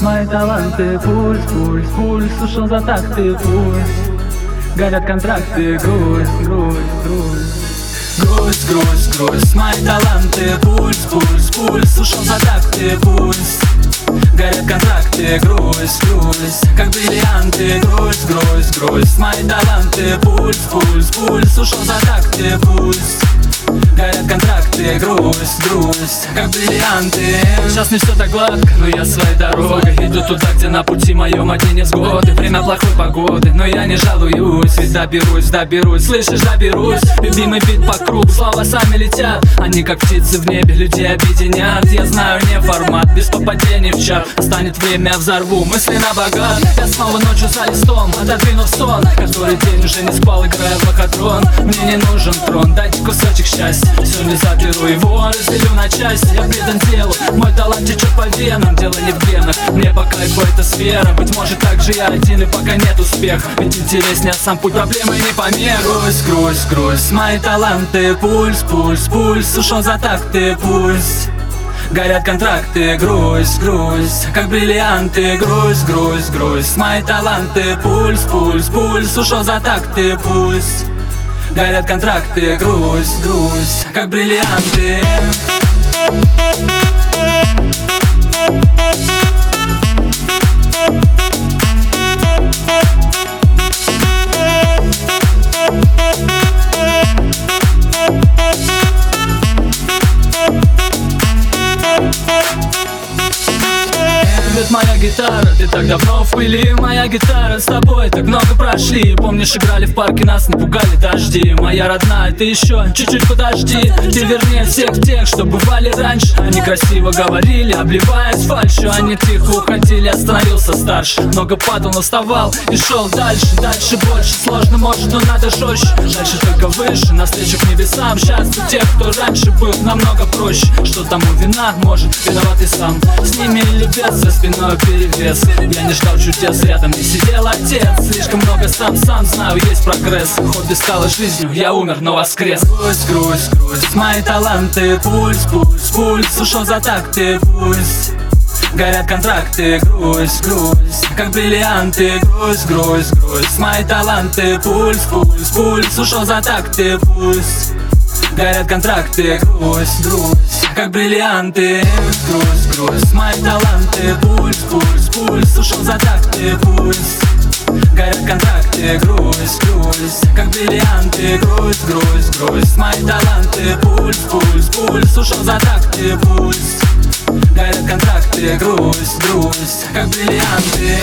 мои таланты. Пульс, пульс, пульс, ушел за такты. Пульс, горят контракты. Грусть, грусть, грусть. Грусть, грусть, грусть, мои таланты. Пульс, пульс, пульс, ушел за такты. Пульс, горят контракты. Грусть, грусть, как бриллианты. Грусть, грусть, грусть, мои таланты. Пульс, пульс, пульс, ушел за такты. Пульс, горят контракты, грусть, грусть, как бриллианты. Сейчас не все так гладко, но я своей дорогой иду туда, где на пути моем одни невзгоды. Время плохой погоды, но я не жалуюсь. Ведь доберусь, доберусь, слышишь, доберусь. Любимый бит по кругу, слова сами летят. Они как птицы в небе, людей объединят. Я знаю не формат, без попадений в чат. Станет время, взорву мысленно богат. Я снова ночью за листом, отодвинув сон, который день уже не спал, играя в лохотрон. Мне не нужен трон, дайте кусочек счастья. Все не заберу его, разделю на части. Я предан делу, мой талант течет по венам. Дело не в генах, мне по кайфу эта сфера. Быть может так же я один и пока нет успеха. Ведь интереснее сам путь, проблемы не помех. Грусть, грусть, грусть, мои таланты. Пульс, пульс, пульс, ушел за такты. Пульс, горят контракты. Грусть, грусть, как бриллианты. Грусть, грусть, грусть, мои таланты. Пульс, пульс, пульс, ушел за такты. Пульс, горят контракты. Грусть, грусть, как бриллианты. Моя гитара, ты так давно в пыли. Моя гитара, с тобой так много прошли. Помнишь, играли в парке, нас напугали дожди. Моя родная, ты еще чуть-чуть подожди. Ты вернее всех тех, что бывали раньше. Они красиво говорили, обливаясь фальшью. Они тихо уходили, я становился старше. Много падал, но вставал и шел дальше. Дальше больше, сложно может, но надо жестче. Дальше только выше, навстречу к небесам. Счастье тех, кто раньше был намного проще. Что тому вина, может, виноват и сам. С ними или без, за спиной перевес. Я не ждал чудес, рядом не сидел отец. Слишком много сам знаю, есть прогресс. Хобби стало жизнью, я умер, но воскрес. Грусть, грусть, грусть, мои таланты. Пульс, пульс, пульс, ушел за такты. Пульс, горят контракты. Грусть, грусть, как бриллианты. Грусть, грусть, грусть, мои таланты. Пульс, пульс, пульс, ушел за такты. Пульс, горят контракты. Грусть, грусть, как бриллианты. Грусть, грусть, мои таланты. Пульс, пульс, пульс, ушел за такты. Пульс, горят контракты. Грусть, грусть, как бриллианты. Грусть, грусть, грусть, мои таланты. Пульс, пульс, пульс, ушел за такты. Пульс, горят контракты. Грусть, грусть, как бриллианты.